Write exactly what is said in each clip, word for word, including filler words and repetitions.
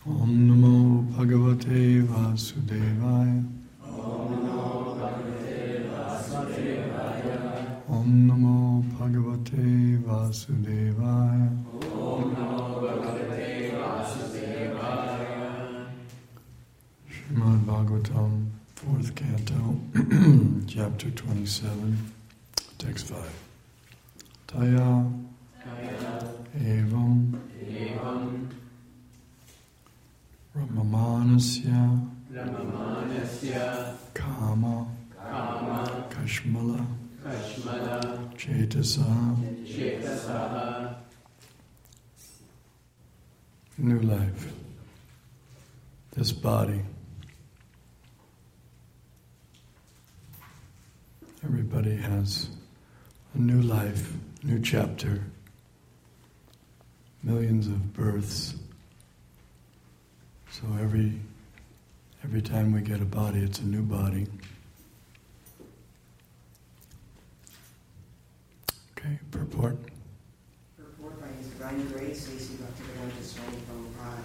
Om Namo Bhagavate Vasudevaya. Om Namo Bhagavate Vasudevaya. Om Namo Bhagavate Vasudevaya. Om Namo Bhagavate Vasudevaya. Srimad Bhagavatam, fourth canto, chapter twenty-seven, text five. Taya evam Ramamanasya Ramamanasya Kama Kama Kashmala Kashmala Chetasa. Chetasaha. New life. This body. Everybody has a new life, new chapter, millions of births. So every every time we get a body, it's a new body. Okay, purport. Purport by His Divine Grace, A C Bhaktivedanta Swami Prabhupada.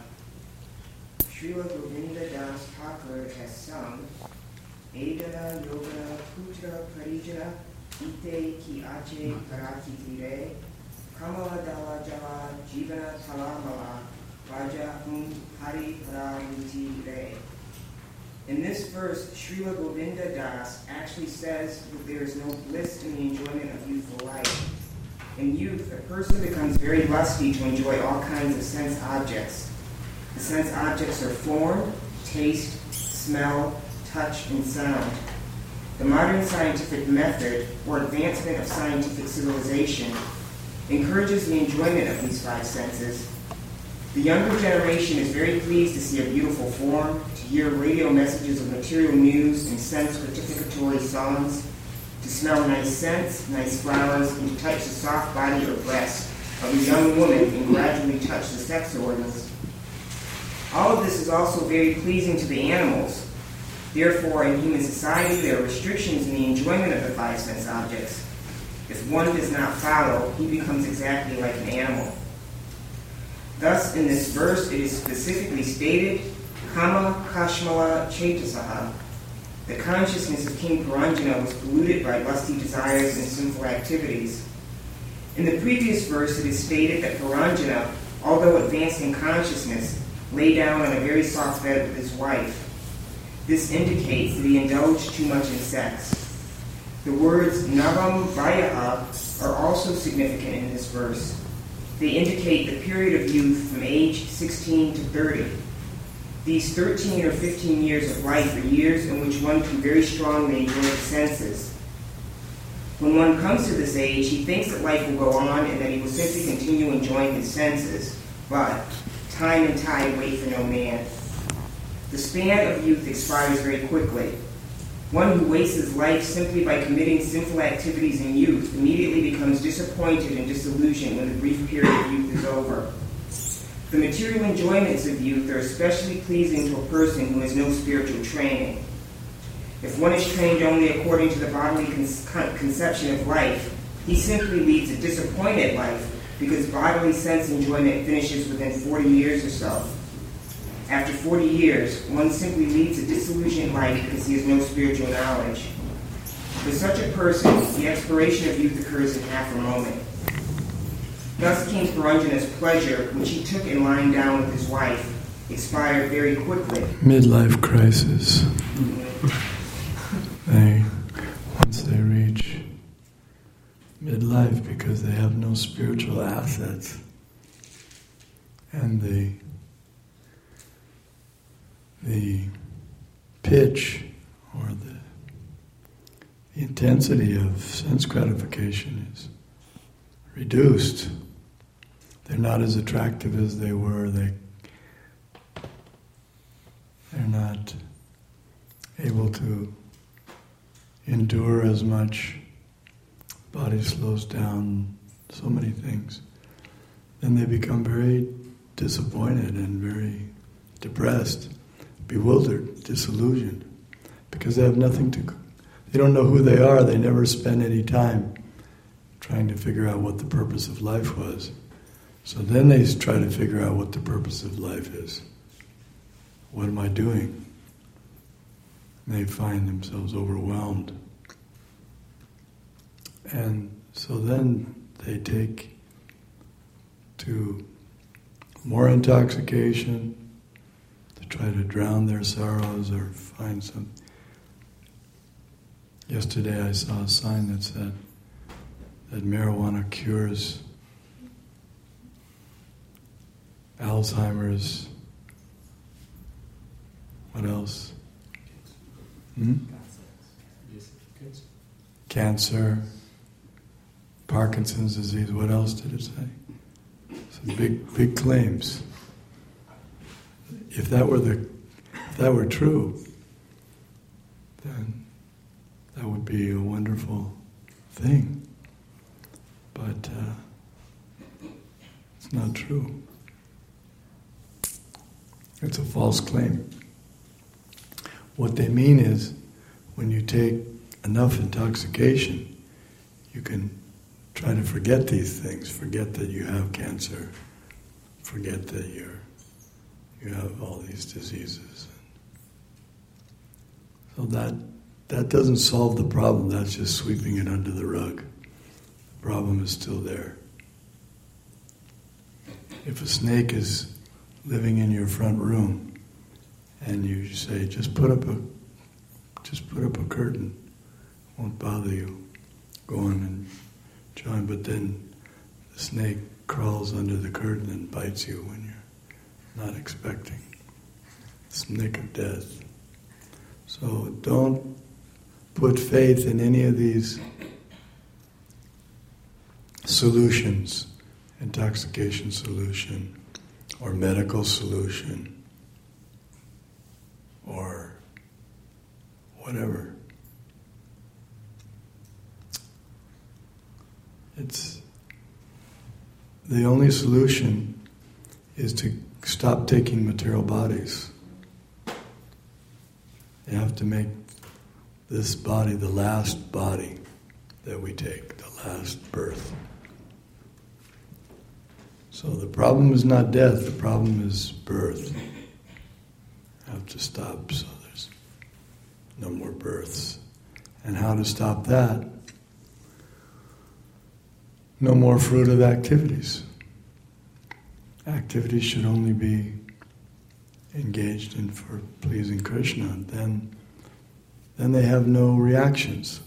Srila Govinda Das Thakur has sung, Edana Yogana Putra Parijana Ite Ki Ache Parakitire Kamala Dala Jala Jivana Talamala Raja Hum Hari Paramuti Re. In this verse, Srila Govinda Das actually says that there is no bliss in the enjoyment of youthful life. In youth, a person becomes very lusty to enjoy all kinds of sense objects. The sense objects are form, taste, smell, touch, and sound. The modern scientific method, or advancement of scientific civilization, encourages the enjoyment of these five senses. The younger generation is very pleased to see a beautiful form, to hear radio messages of material news and sense gratificatory songs, to smell nice scents, nice flowers, and to touch the soft body or breast of a young woman and gradually touch the sex organs. All of this is also very pleasing to the animals. Therefore, in human society, there are restrictions in the enjoyment of the five sense objects. If one does not follow, he becomes exactly like an animal. Thus, in this verse, it is specifically stated, Kama Kashmala Chetasaha. The consciousness of King Puranjana was polluted by lusty desires and sinful activities. In the previous verse, it is stated that Puranjana, although advanced in consciousness, lay down on a very soft bed with his wife. This indicates that he indulged too much in sex. The words Navam Vayaha are also significant in this verse. They indicate the period of youth from age sixteen to thirty. These thirteen or fifteen years of life are years in which one can very strongly enjoy the senses. When one comes to this age, he thinks that life will go on and that he will simply continue enjoying his senses. But time and tide wait for no man. The span of youth expires very quickly. One who wastes his life simply by committing sinful activities in youth immediately becomes disappointed and disillusioned when the brief period of youth is over. The material enjoyments of youth are especially pleasing to a person who has no spiritual training. If one is trained only according to the bodily con- conception of life, he simply leads a disappointed life because bodily sense enjoyment finishes within forty years or so. After forty years, one simply leads a disillusioned life because he has no spiritual knowledge. For such a person, the expiration of youth occurs in half a moment. Thus, King Puranjana's pleasure, which he took in lying down with his wife, expired very quickly. Midlife crisis. They, once they reach midlife, because they have no spiritual assets, and the the pitch or the, the intensity of sense gratification is reduced. They're not as attractive as they were. They they're not able to endure as much. Body slows down, so many things. Then they become very disappointed and very depressed, bewildered, disillusioned, because they have nothing to, they don't know who they are, they never spend any time trying to figure out what the purpose of life was. So then they try to figure out what the purpose of life is. what am I doing? And they find themselves overwhelmed. And so then they take to more intoxication to try to drown their sorrows or find some. Yesterday I saw a sign that said that marijuana cures Alzheimer's. What else? Hmm? Cancer, Parkinson's disease. What else did it say? Some big, big claims. If that were the, if that were true, then that would be a wonderful thing. But uh, it's not true. It's a false claim. What they mean is, when you take enough intoxication, you can try to forget these things, forget that you have cancer, forget that you're, you have all these diseases. So that that doesn't solve the problem, that's just sweeping it under the rug. The problem is still there. If a snake is living in your front room, and you say, just put up a, just put up a curtain, won't bother you. Go on and join, but then the snake crawls under the curtain and bites you when you're not expecting. Snake of death. So don't put faith in any of these solutions, intoxication solution, or medical solution, or whatever. It's the only solution is to stop taking material bodies. You have to make this body the last body that we take, the last birth. So the problem is not death, the problem is birth. You have to stop so there's no more births. And how to stop that? No more fruitive activities. Activities should only be engaged in for pleasing Krishna. Then, then they have no reactions.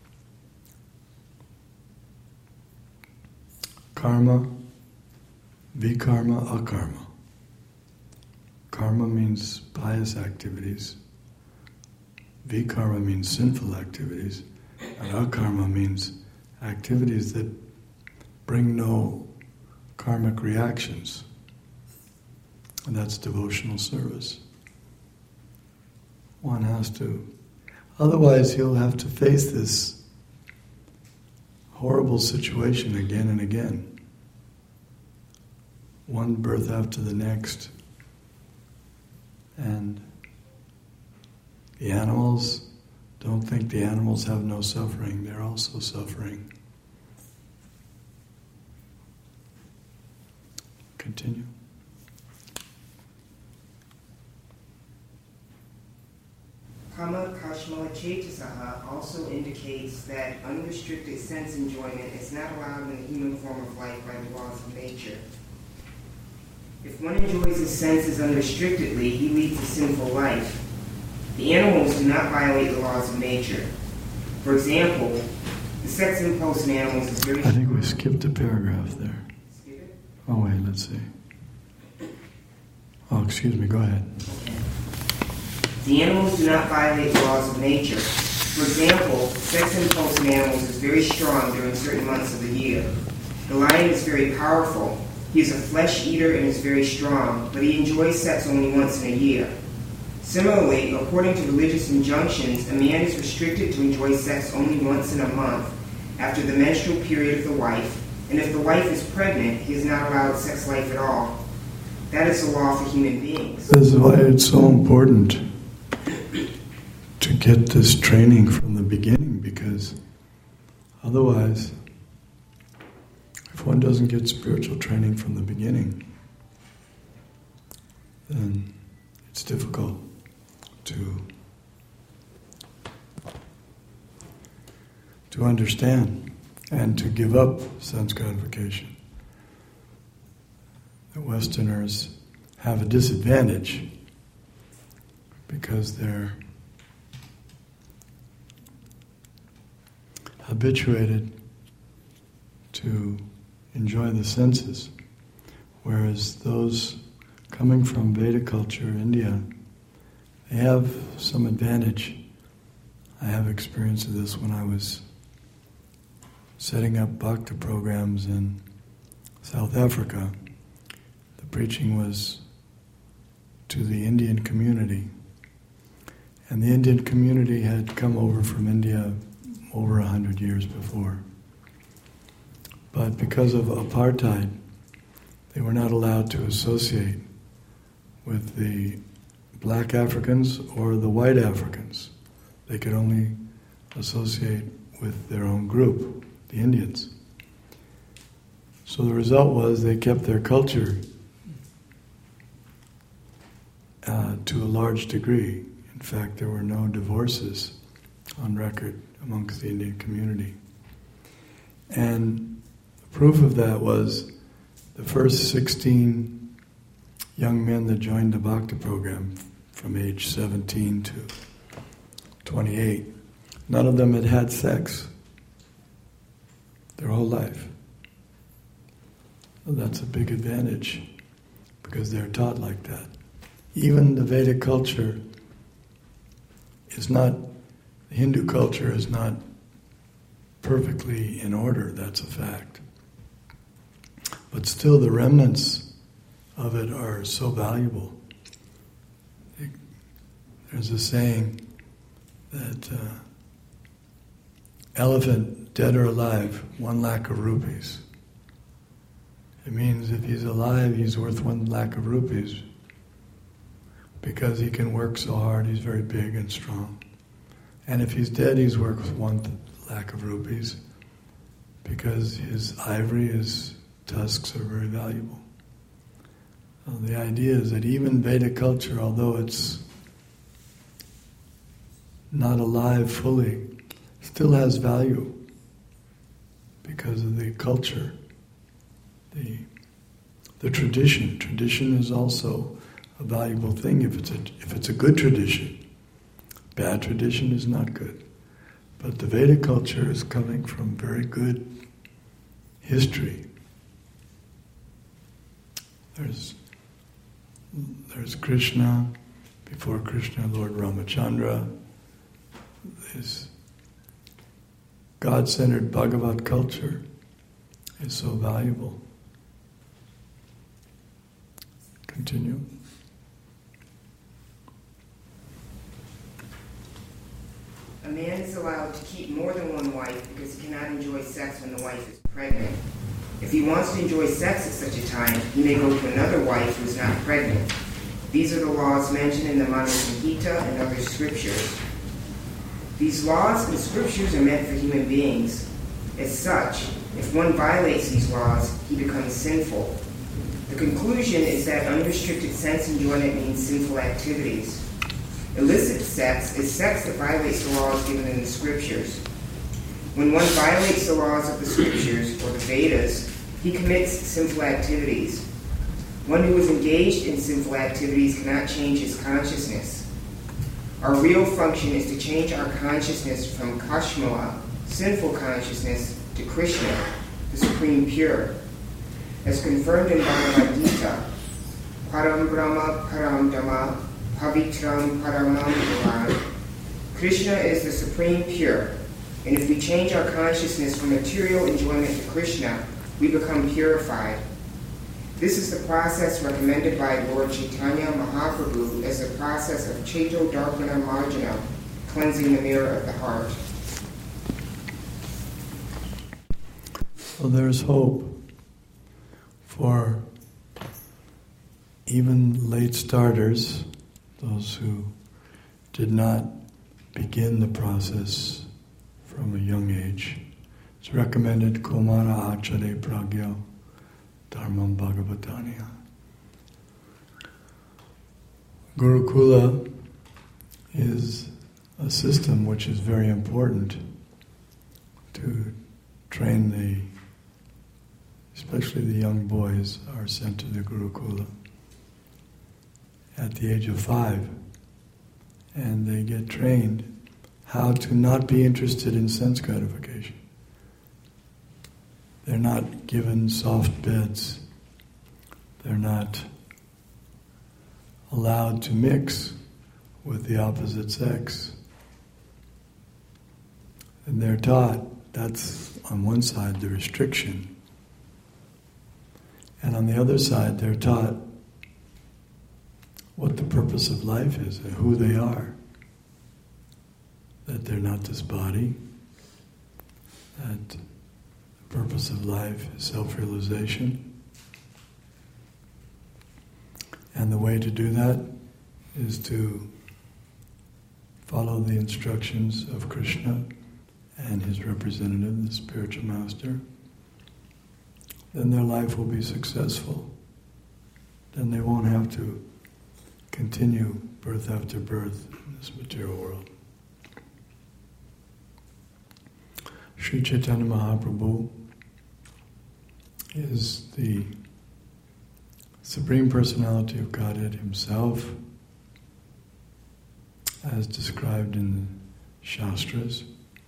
Karma, vikarma, akarma. Karma means pious activities. Vikarma means sinful activities. And akarma means activities that bring no karmic reactions. And that's devotional service. One has to. Otherwise, he'll have to face this horrible situation again and again. One birth after the next. And the animals, don't think the animals have no suffering. They're also suffering. Continue. Kama Kashmala Chetasaha also indicates that unrestricted sense enjoyment is not allowed in the human form of life by the laws of nature. If one enjoys his senses unrestrictedly, he leads a sinful life. The animals do not violate the laws of nature. For example, the sex impulse in animals is very... I think we skipped a paragraph there. Skip it? Oh wait, let's see. Oh, excuse me, go ahead. Okay. The animals do not violate the laws of nature. For example, sex impulse in animals is very strong during certain months of the year. The lion is very powerful. He is a flesh eater and is very strong, but he enjoys sex only once in a year. Similarly, according to religious injunctions, a man is restricted to enjoy sex only once in a month after the menstrual period of the wife, and if the wife is pregnant, he is not allowed sex life at all. That is the law for human beings. This is why it's so important to get this training from the beginning, because otherwise, if one doesn't get spiritual training from the beginning, then it's difficult to to understand and to give up sense gratification. The Westerners have a disadvantage because they're habituated to enjoy the senses, whereas those coming from Veda culture, India, they have some advantage. I have experience of this when I was setting up bhakti programs in South Africa. The preaching was to the Indian community, and the Indian community had come over from India over a hundred years before. But because of apartheid, they were not allowed to associate with the black Africans or the white Africans. They could only associate with their own group, the Indians. So the result was they kept their culture uh, to a large degree. In fact, there were no divorces on record amongst the Indian community. And the proof of that was the first sixteen young men that joined the bhakti program from age seventeen to twenty-eight. None of them had had sex their whole life. Well, that's a big advantage because they're taught like that. Even the Vedic culture is not, the Hindu culture is not perfectly in order, that's a fact. But still the remnants of it are so valuable. There's a saying that uh, elephant, dead or alive, one lakh of rupees. It means if he's alive, he's worth one lakh of rupees because he can work so hard, he's very big and strong. And if he's dead, he's worth one lakh of rupees because his ivory, his tusks are very valuable. So the idea is that even Vedic culture, although it's not alive fully, still has value because of the culture, the the tradition. Tradition is also a valuable thing if it's a if it's a good tradition. Bad tradition is not good. But the Vedic culture is coming from very good history. There's there's Krishna, before Krishna, Lord Ramachandra. This God-centered Bhagavat culture is so valuable. Continue. A man is allowed to keep more than one wife because he cannot enjoy sex when the wife is pregnant. If he wants to enjoy sex at such a time, he may go to another wife who is not pregnant. These are the laws mentioned in the Manu Samhita and other scriptures. These laws and scriptures are meant for human beings. As such, if one violates these laws, he becomes sinful. The conclusion is that unrestricted sense enjoyment means sinful activities. Illicit sex is sex that violates the laws given in the scriptures. When one violates the laws of the scriptures, or the Vedas, he commits sinful activities. One who is engaged in sinful activities cannot change his consciousness. Our real function is to change our consciousness from Kashmala, sinful consciousness, to Krishna, the Supreme Pure. As confirmed in Bhagavad Gita, Param Brahma Param Dhamma Pavitram Paramam Bhavan. Krishna is the Supreme Pure, and if we change our consciousness from material enjoyment to Krishna, we become purified. This is the process recommended by Lord Chaitanya Mahaprabhu as the process of Chaito Darpana Marjana, cleansing the mirror of the heart. Well, there's hope for even late starters, those who did not begin the process from a young age. It's recommended Kumara Achare Gurukula is a system which is very important to train the, especially the young boys are sent to the Gurukula at the age of five, and they get trained how to not be interested in sense gratification. They're not given soft beds. They're not allowed to mix with the opposite sex. And they're taught, that's on one side the restriction. And on the other side they're taught what the purpose of life is and who they are. That they're not this body, that the purpose of life is self-realization. And the way to do that is to follow the instructions of Krishna and his representative, the spiritual master. Then their life will be successful. Then they won't have to continue birth after birth in this material world. Sri Chaitanya Mahaprabhu is the Supreme Personality of Godhead himself, as described in the Shastras,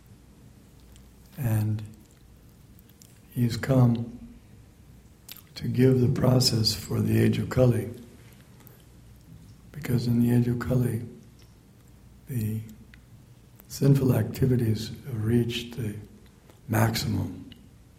and he's come to give the process for the age of Kali, because in the age of Kali, the sinful activities have reached the maximum.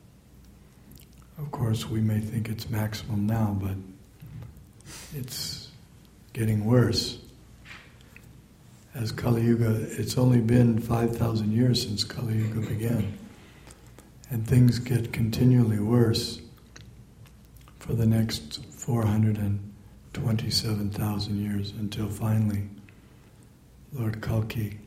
Of course, we may think it's maximum now, but it's getting worse. As Kali Yuga, it's only been five thousand years since Kali Yuga began, and things get continually worse for the next four hundred twenty-seven thousand years, until finally Lord Kalki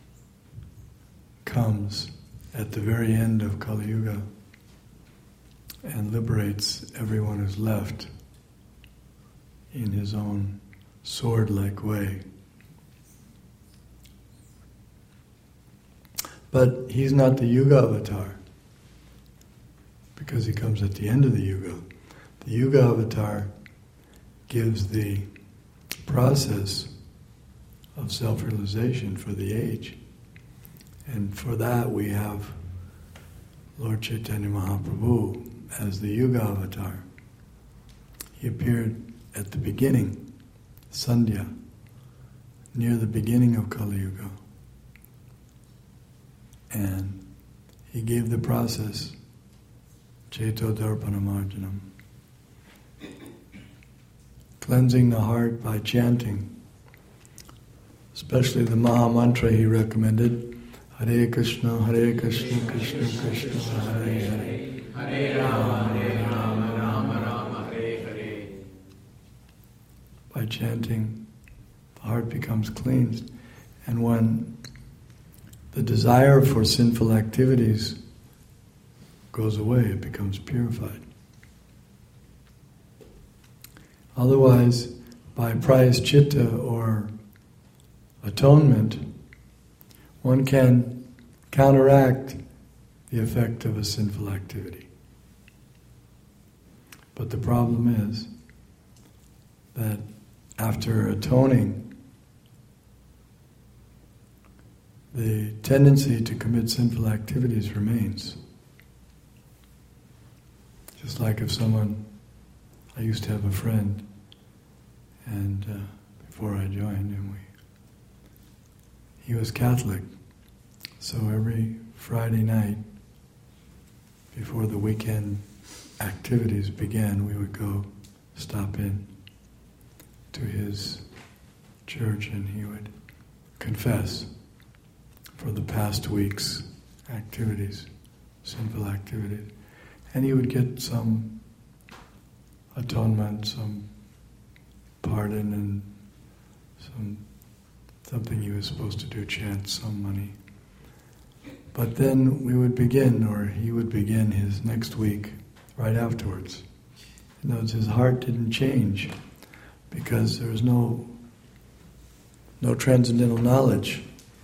comes at the very end of Kali Yuga and liberates everyone who's left in his own sword-like way. But he's not the Yuga avatar, because he comes at the end of the Yuga. The Yuga avatar gives the process of self-realization for the age. And for that we have Lord Chaitanya Mahaprabhu as the Yuga avatar. He appeared at the beginning, Sandhya, near the beginning of Kali Yuga. And he gave the process, Ceto Darpanamarjanam, cleansing the heart by chanting, especially the Maha Mantra he recommended, Hare Krishna, Hare Krishna, Krishna Krishna, Hare Hare, Hare Rama, Hare Rama, Rama Rama, Hare Hare. By chanting, the heart becomes cleansed, and when the desire for sinful activities goes away, it becomes purified. Otherwise, by prayaschitta or atonement, one can counteract the effect of a sinful activity. But the problem is that after atoning, the tendency to commit sinful activities remains. Just like if someone, I used to have a friend, and uh, before I joined him, we, he was Catholic. So every Friday night, before the weekend activities began, we would go stop in to his church, and he would confess for the past week's activities, sinful activities. And he would get some atonement, some pardon, and some something he was supposed to do, chant some money. But then we would begin, or he would begin his next week right afterwards. In other words, his heart didn't change because there was no no transcendental knowledge.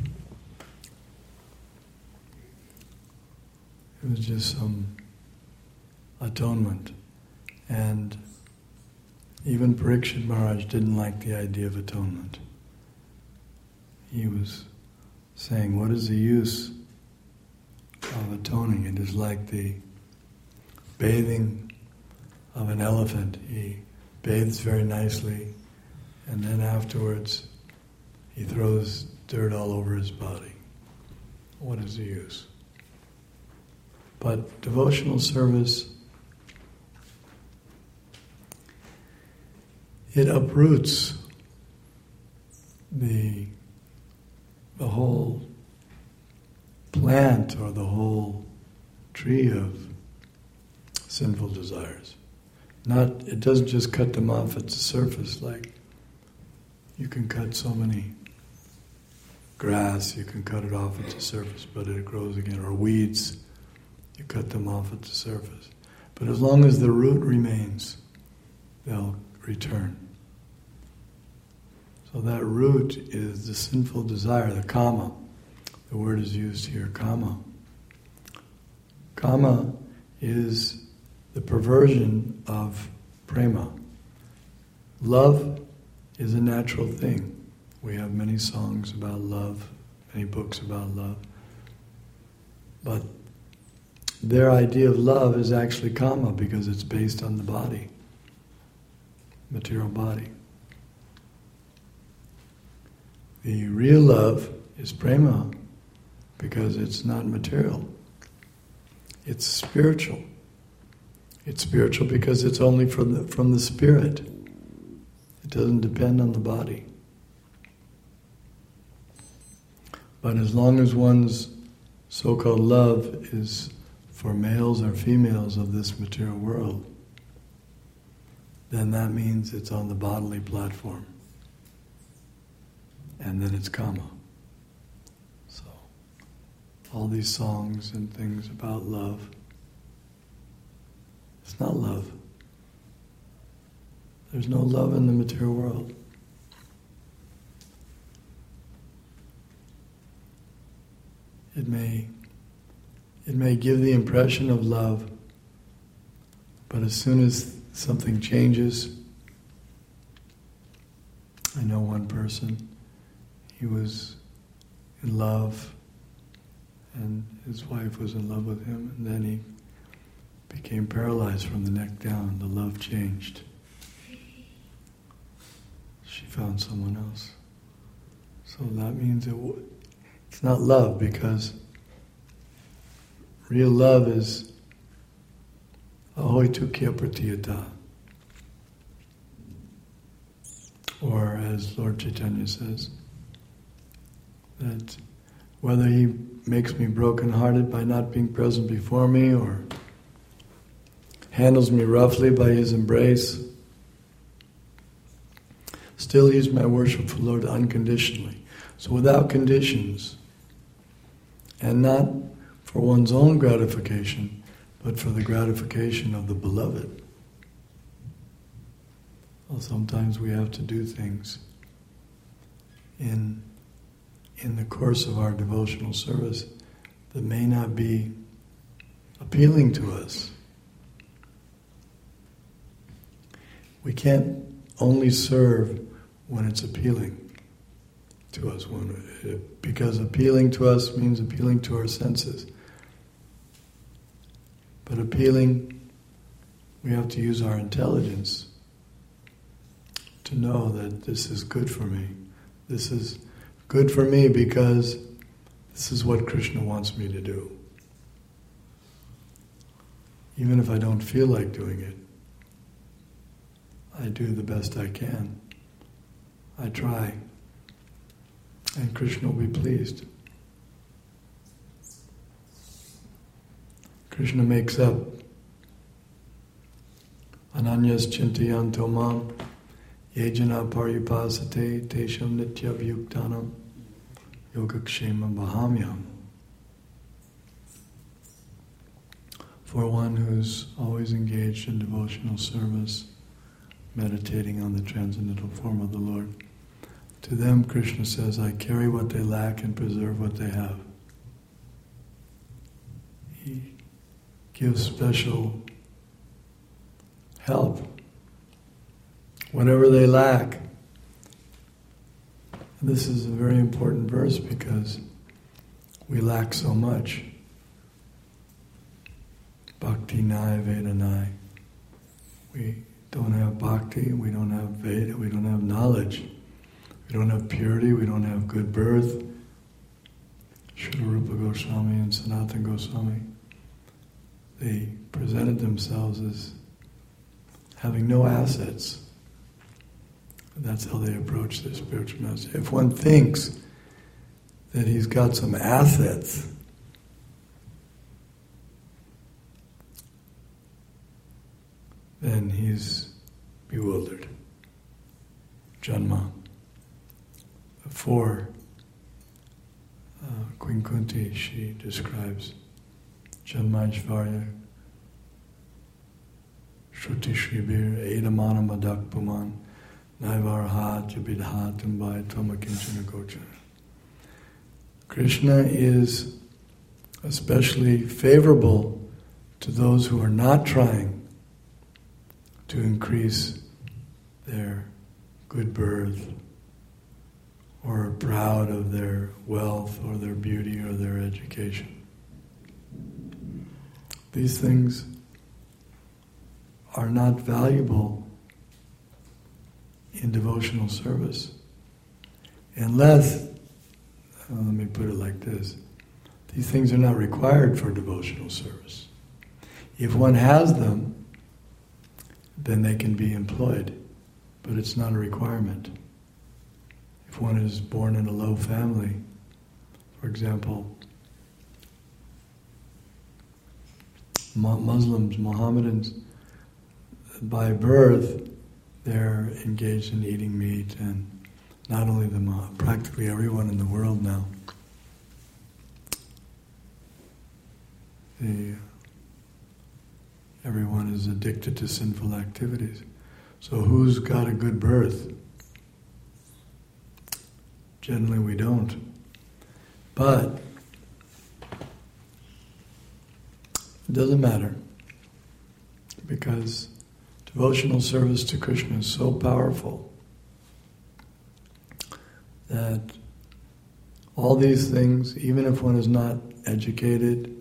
It was just some atonement. And even Parikshit Maharaj didn't like the idea of atonement. He was saying, what is the use of atoning? It is like the bathing of an elephant. He bathes very nicely, and then afterwards he throws dirt all over his body. What is the use? But devotional service, it uproots the the whole plant or the whole tree of sinful desires. Not, it doesn't just cut them off at the surface, like you can cut so many grass, you can cut it off at the surface, but it grows again, or weeds, you cut them off at the surface. But as long as the root remains, they'll return. So that root is the sinful desire, the kama. The word is used here, kama. Kama is the perversion of prema. Love is a natural thing. We have many songs about love, many books about love. But their idea of love is actually kama because it's based on the body, material body. The real love is prema because it's not material. It's spiritual. It's spiritual because it's only from the, from the spirit. It doesn't depend on the body. But as long as one's so-called love is for males or females of this material world, then that means it's on the bodily platform. And then it's kama. So, all these songs and things about love, it's not love. There's no love in the material world. It may, it may give the impression of love, but as soon as something changes, I know one person, he was in love, and his wife was in love with him, and then he became paralyzed from the neck down. The love changed. She found someone else. So that means it w- it's not love, because real love is ahoitukya pratiyata. Or as Lord Chaitanya says, that whether he makes me broken-hearted by not being present before me, or handles me roughly by his embrace, still he's my worshipful Lord unconditionally. So without conditions, and not for one's own gratification, but for the gratification of the beloved. Well, sometimes we have to do things in in the course of our devotional service that may not be appealing to us. We can't only serve when it's appealing to us, when, because appealing to us means appealing to our senses. But appealing, we have to use our intelligence to know that this is good for me. This is good for me because this is what Krishna wants me to do. Even if I don't feel like doing it, I do the best I can. I try. And Krishna will be pleased. Krishna makes up. Ananyas chintayanto mam yejana paripasate tesham nitya vyuktanam yogakshema bahamyam. For one who's always engaged in devotional service, meditating on the transcendental form of the Lord, to them, Krishna says, I carry what they lack and preserve what they have. He gives special help. Whatever they lack. This is a very important verse because we lack so much. Bhakti nai veda nai. We don't have bhakti, we don't have Veda, we don't have knowledge. We don't have purity, we don't have good birth. Srila Rupa Goswami and Sanatana Goswami, they presented themselves as having no assets. And that's how they approach their spiritual message. If one thinks that he's got some assets, then he's bewildered. Janma. Before uh, Queen Kunti, she describes Janmaishvarya, Shruti Shribir, Edamana Madak Puman, Naivarhat, Jabidhatam by Tomakinchana Gochana. Krishna is especially favorable to those who are not trying to increase their good birth, or are proud of their wealth or their beauty or their education. These things are not valuable in devotional service unless, well, let me put it like this, these things are not required for devotional service. If one has them, then they can be employed, but it's not a requirement. If one is born in a low family, for example, Muslims, Mohammedans, by birth, they're engaged in eating meat, and not only them, practically everyone in the world now. The, everyone is addicted to sinful activities. So who's got a good birth? Generally we don't. But it doesn't matter, because devotional service to Krishna is so powerful that all these things, even if one is not educated,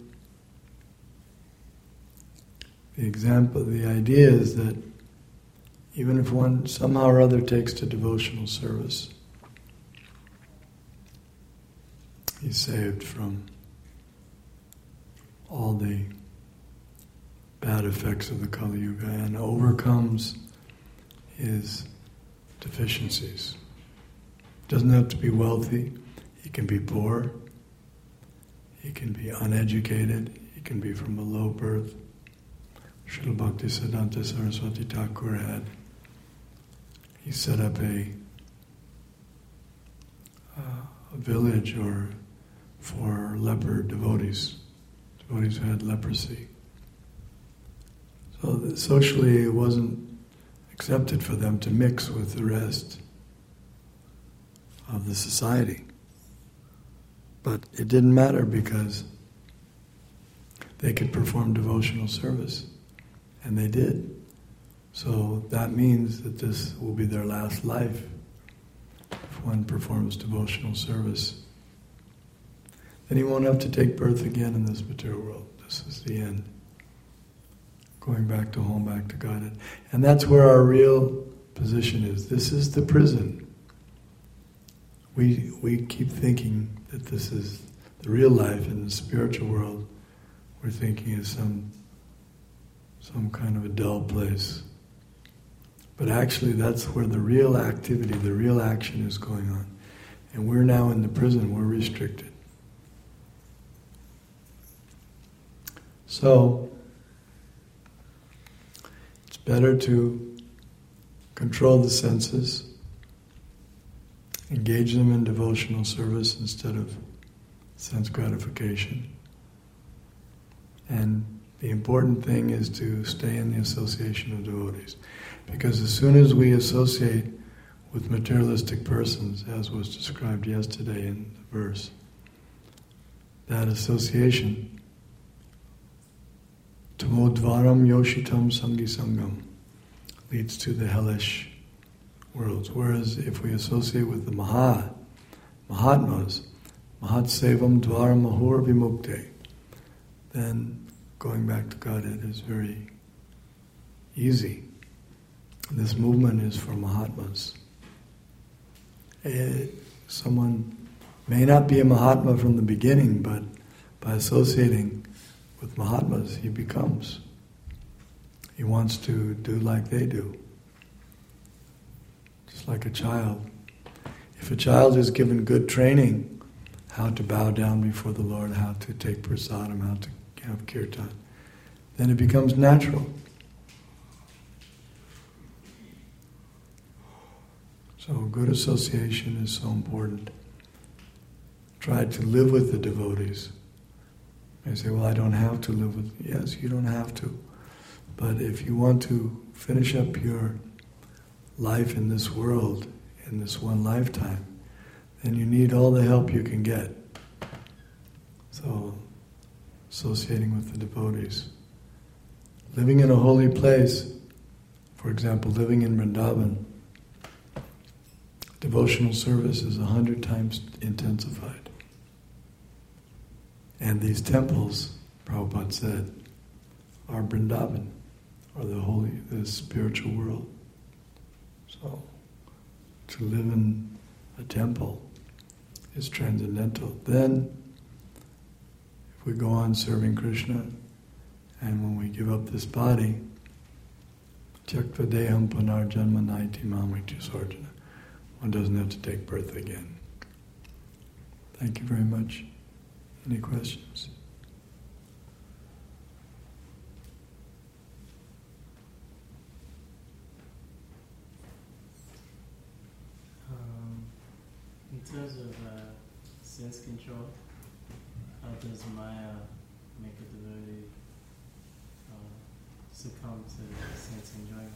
the example, the idea is that even if one somehow or other takes to devotional service, he's saved from all the bad effects of the Kali Yuga and overcomes his deficiencies. Doesn't have to be wealthy, he can be poor, he can be uneducated, he can be from a low birth. Srila Bhaktisiddhanta Saraswati Thakur had, he set up a, uh, a village or for leper devotees, devotees who had leprosy. So that socially it wasn't accepted for them to mix with the rest of the society. But it didn't matter because they could perform devotional service, and they did. So that means that this will be their last life if one performs devotional service. Then he won't have to take birth again in this material world. This is the end. Going back to home, back to Godhead. And that's where our real position is. This is the prison. We we keep thinking that this is the real life in the spiritual world. We're thinking is some some kind of a dull place. But actually that's where the real activity, the real action is going on. And we're now in the prison, we're restricted. So, it's better to control the senses, engage them in devotional service instead of sense gratification. And the important thing is to stay in the association of devotees. Because as soon as we associate with materialistic persons, as was described yesterday in the verse. That association, tamodvaram yoshitam sangi sangam, leads to the hellish worlds. Whereas if we associate with the Mahat, Mahatmas, Mahat Sevam Dvaram Mahur Vimukte, then going back to Godhead is very easy. This movement is for Mahatmas. It, someone may not be a Mahatma from the beginning, but by associating with Mahatmas, he becomes. He wants to do like they do. Just like a child. If a child is given good training, how to bow down before the Lord, how to take prasadam, how to have kirtan, then it becomes natural. So good association is so important. Try to live with the devotees. They say, well, I don't have to live with... Yes, you don't have to. But if you want to finish up your life in this world, in this one lifetime, then you need all the help you can get. So, associating with the devotees. Living in a holy place, for example, living in Vrindavan, devotional service is a hundred times intensified. And these temples, Prabhupada said, are Vrindavan, or the holy, the spiritual world. So, to live in a temple is transcendental. Then, if we go on serving Krishna, and when we give up this body, Tyaktva deham punarjanma naiti mamritu sarjana, one doesn't have to take birth again. Thank you very much. Any questions? Um, in terms of uh, sense control, how does Maya make a devotee uh, succumb to sense enjoyment?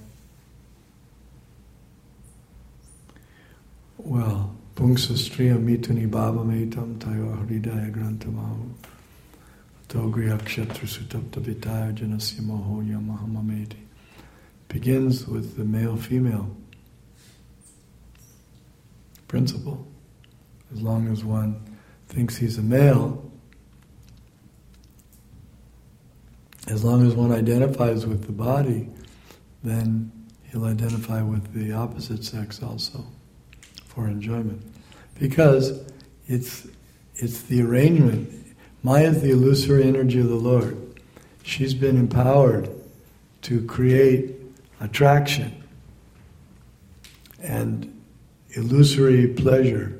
Well, pungsastriya mituni bhavametam tayo hridaya grantamahu togriya kshetra sutapta vitaya janasya moho yamahamameti begins with the male-female principle. As long as one thinks he's a male, as long as one identifies with the body, then he'll identify with the opposite sex also for enjoyment. Because it's it's the arrangement. Maya is the illusory energy of the Lord. She's been empowered to create attraction and illusory pleasure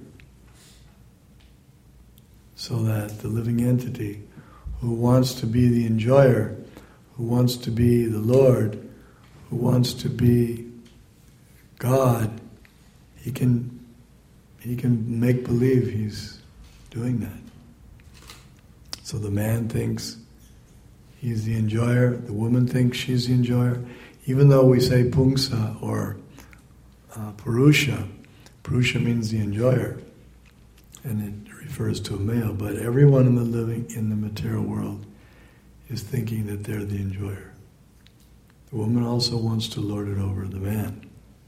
so that the living entity who wants to be the enjoyer, who wants to be the Lord, who wants to be God, he can he can make believe he's doing that. So the man thinks he's the enjoyer, the woman thinks she's the enjoyer. Even though we say pungsa or uh, purusha, purusha means the enjoyer, and it refers to a male, but everyone in the living, in the material world is thinking that they're the enjoyer. The woman also wants to lord it over the man.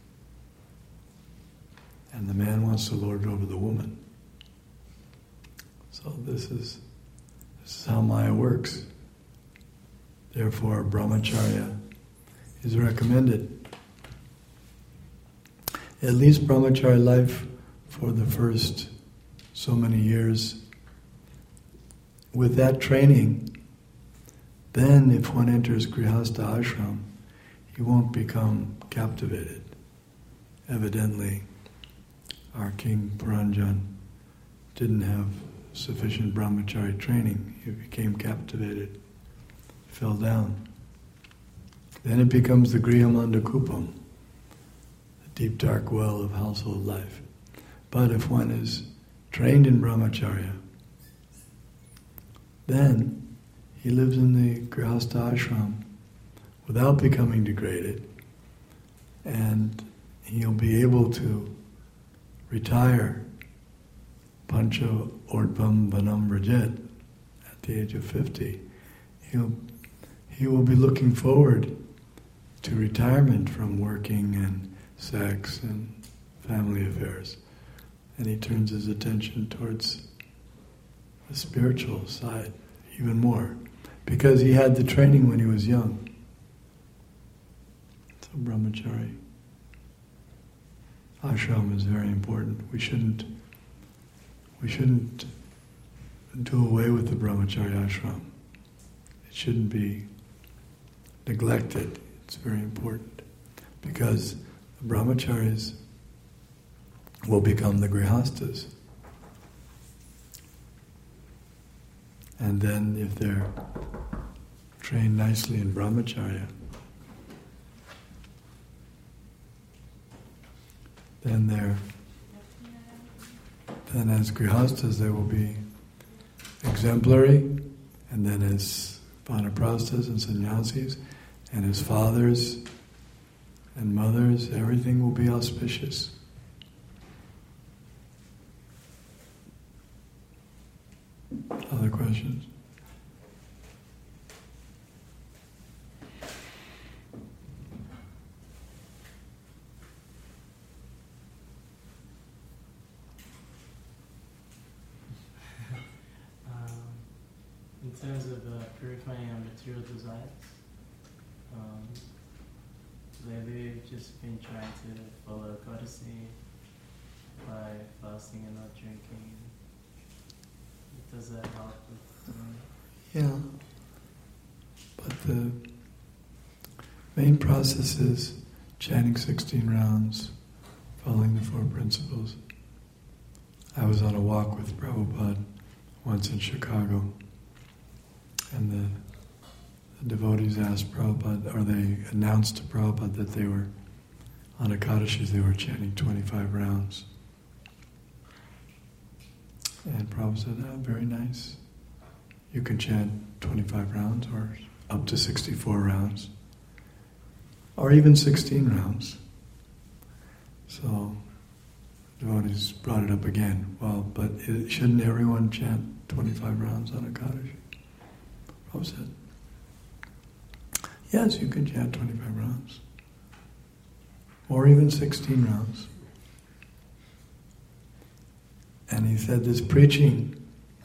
And the man wants to lord it over the woman. So this is this is how Maya works. Therefore, brahmacharya is recommended. At least brahmacharya life for the first so many years. With that training, then if one enters Grihastha ashram, he won't become captivated. Evidently, our king Puranjan didn't have sufficient brahmachari training. He became captivated, fell down. Then it becomes the Grihamanda Kupam, the deep dark well of household life. But if one is trained in brahmacharya, then he lives in the Grihastha ashram without becoming degraded, and he'll be able to retire Pancha Urdhvam Vanam Rajat at the age of fifty. He'll, he will be looking forward to retirement from working and sex and family affairs. And he turns his attention towards the spiritual side even more, because he had the training when he was young. So brahmachari. Ashram is very important. We shouldn't we shouldn't do away with the brahmachari ashram. It shouldn't be neglected. It's very important, because the brahmacharis will become the grihastas. And then if they're trained nicely in brahmacharya, then they're then as grihastas they will be exemplary, and then as vanaprasthas and sannyasis, and as fathers and mothers, everything will be auspicious. Other questions? um, in terms of uh, purifying our material desires, um, lately we've just been trying to follow courtesy by fasting and not drinking. Does that help with um, Yeah. But the main process is chanting sixteen rounds, following the four principles. I was on a walk with Prabhupada once in Chicago, and the, the devotees asked Prabhupada, or they announced to Prabhupada that they were, on Ekadashis, they were chanting twenty-five rounds. And Prabhupada said, oh, very nice. You can chant twenty-five rounds or up to sixty-four rounds. Or even sixteen rounds. So, devotees brought it up again. Well, but it, shouldn't everyone chant twenty-five rounds on Ekadashi? Prabhupada said, yes, you can chant twenty-five rounds. Or even sixteen rounds. And he said this preaching,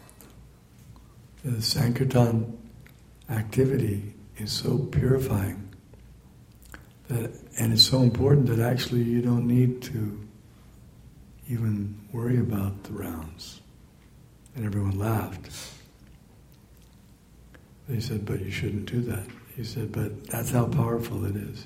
the Sankirtan activity is so purifying that, and it's so important that actually you don't need to even worry about the rounds. And everyone laughed. They said, but you shouldn't do that. He said, but that's how powerful it is.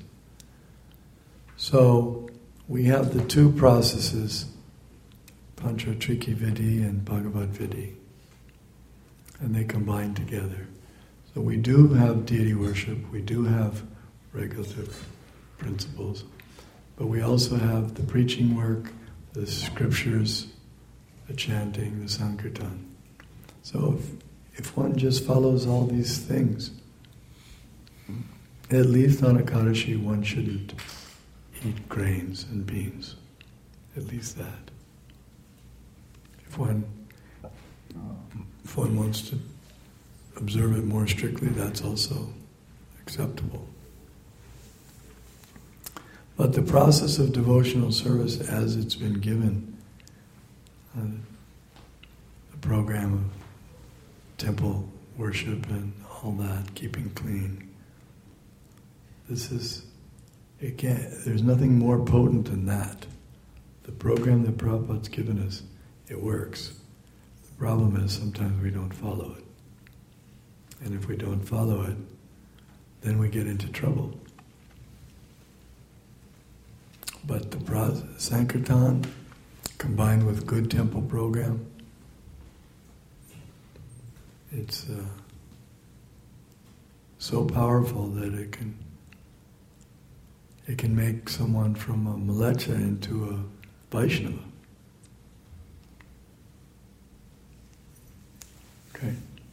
So we have the two processes, Panchatriki Vidhi and Bhagavad Vidhi, and they combine together. So we do have deity worship, we do have regulative principles, but we also have the preaching work, the scriptures, the chanting, the Sankirtan. So if, if one just follows all these things, at least on Ekadashi one shouldn't eat grains and beans. At least that. If one, if one wants to observe it more strictly, that's also acceptable. But the process of devotional service as it's been given, uh, the program of temple worship and all that, keeping clean, this is, it can't, there's nothing more potent than that. The program that Prabhupada's given us, it works. The problem is sometimes we don't follow it. And if we don't follow it, then we get into trouble. But the process, Sankirtan, combined with good temple program, it's uh, so powerful that it can it can make someone from a Malecha into a Vaishnava. Okay.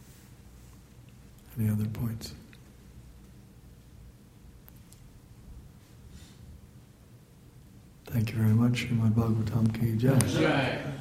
Any other points? Thank you very much. Srimad Bhagavatam ki jai. Jai.